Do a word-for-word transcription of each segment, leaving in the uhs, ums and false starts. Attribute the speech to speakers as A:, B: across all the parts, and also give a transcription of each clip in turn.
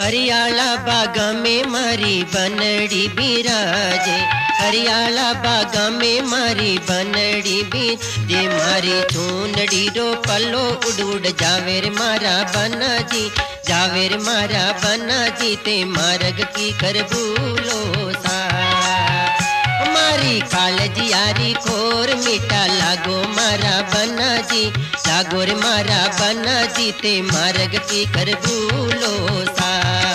A: हरियाला बागा में मारी बनड़ी बिराजे, हरियाला बागा में मारी बनड़ी बिराजे। मारी चूनड़ी रो पल्लो उड़ उड़ जावे रे मारा बना जी, जावे रे मारा बना जी ते मार्ग की कर भूलो सा। मारी कालजी यारी खोर मीठा लागो मारा बना जी, लागो रे मारा बना जी ते मार्ग की कर भूलो सा।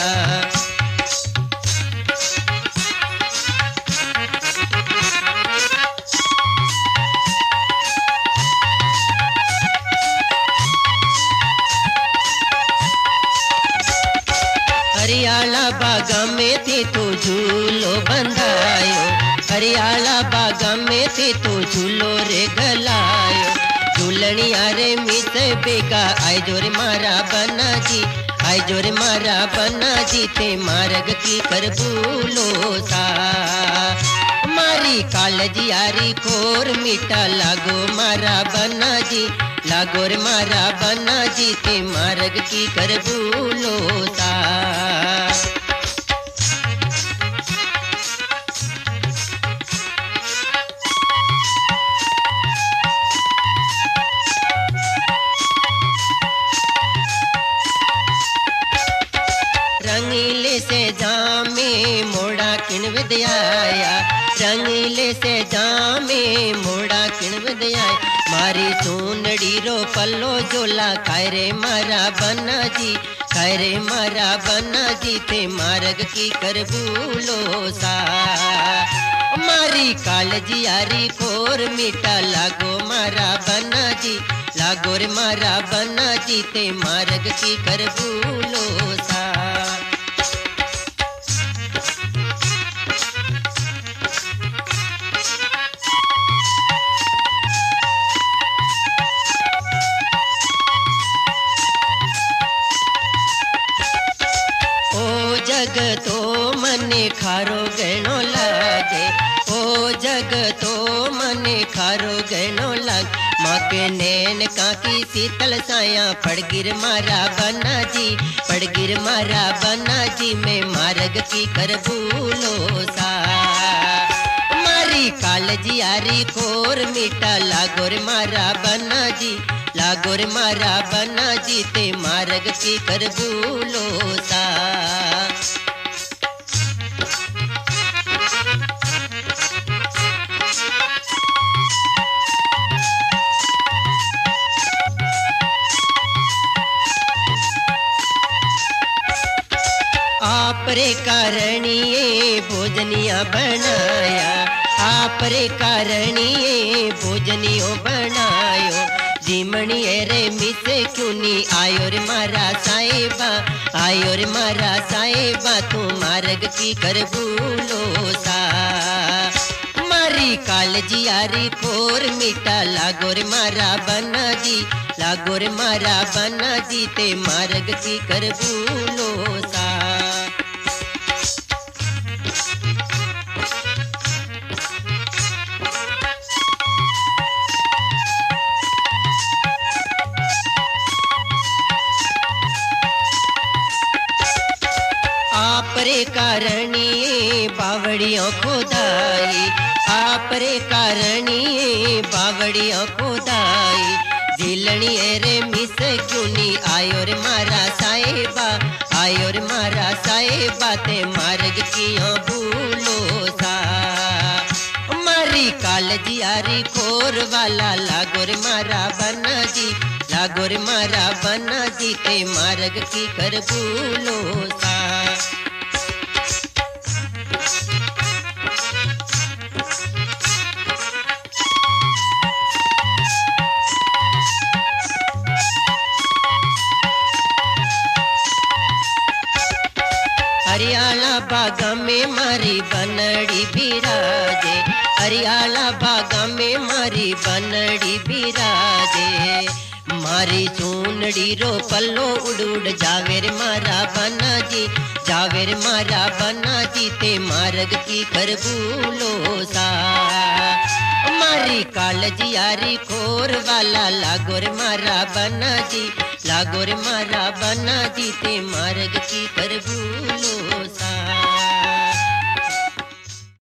A: हरियाला बागा में थे तो झूलो बंधायो, हरियाला बागा में थे तो झूलो रे गलायो। झूलनिया रे मित बेगा आय जोरे मारा बना जी, आय जोरे मारा बना जी ते मार्ग की कर भूलो सा। मारी कालजी यारी खोर मीठा लागो मारा बना जी, लागो रे मारा बना जी ते मार्ग की कर भूलो सा। रंगीले से जामे मोड़ा किन विद्याया, रंगीले से जामे मोड़ा किन विद्याया। मारी सोनड़ी रो पल्लो जोला खाए रे मारा बना जी, खाए रे मारा बना जी ते मार्ग की कर भूलो सा। मारी कालजी यारी खोर मीठा लागो मारा बना जी, लागो रे मारा बना जी ते मार्ग की कर भूलो सा। जग तो मने खारो गहनो लागे, ओ जग तो मने खारो गहनो लागे। माँ के नैन काकी शीतल साया पड़गिर मारा बना जी, पड़गिर मारा बना जी में मार्ग की कर भूलो सा। मारी कालजी यारी खोर मीठा लागो रे मारा बना जी, लागो रे मारा बना जी ते मार्ग की कर भूलो सा। आपरे कारणिए भोजनिया बनाया, आपरे कारणिए भोजनियो बनायो। जीमणिए रे मिसे क्यों नी आयो रे मारा साहिबा, आयो रे मारा साहिबा तू मार्ग की कर भूलो सा। मारी कालजी यारी खोर मीठा लागो रे मारा बना जी, लागो रे मारा बना जी ते मार्ग की कर भूलो सा। आपरे कारणिए बावड़ियों खोदाई, आपरे कारणिए बावड़ियों खोदाई। झीलनिए रे मिस क्यों नी आयो रे मारा साहिबा, आयो रे मारा साहिबा ते मार्ग कियों भूलो सा। मारी कालजी यारी खोर वाला लागो रे मारा बना जी, लागो रे मारा बना जी ते मार्ग की कर भूलो सा। हरियाला बागा में मारी बनड़ी बिराजे, हरियाला बागा में मारी बनड़ी बिराजे। मारी चूनड़ी रो पल्लो उड़ उड़ जावे रे मारा बना जी, जावे रे मारा बना जी ते मार्ग की कर भूलो सा। मारी कालजी यारी खोर वाला लागो रे मारा बना जी, लागो रे मारा बना जी ते मार्ग की कर भूलो।